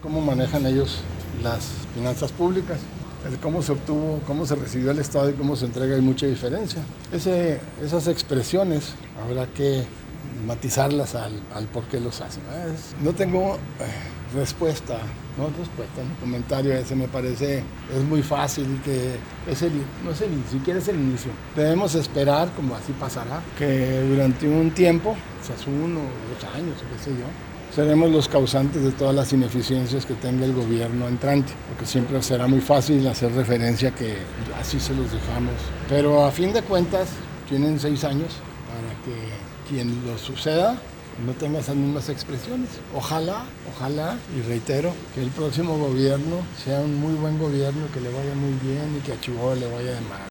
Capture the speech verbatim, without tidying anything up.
cómo manejan ellos las finanzas públicas. El cómo se obtuvo, cómo se recibió el Estado y cómo se entrega hay mucha diferencia. Ese, esas expresiones habrá que matizarlas al, al por qué los hacen. Es, no tengo eh, respuesta, no respuesta, mi comentario ese me parece es muy fácil, que es el, no es el, ni siquiera es el inicio. Debemos esperar, como así pasará, que durante un tiempo, o sea, uno, dos años, qué sé yo, seremos los causantes de todas las ineficiencias que tenga el gobierno entrante, porque siempre será muy fácil hacer referencia a que así se los dejamos. Pero a fin de cuentas, tienen seis años para que quien lo suceda no tenga esas mismas expresiones. Ojalá, ojalá, y reitero, que el próximo gobierno sea un muy buen gobierno, que le vaya muy bien y que a Chihuahua le vaya de maravilla.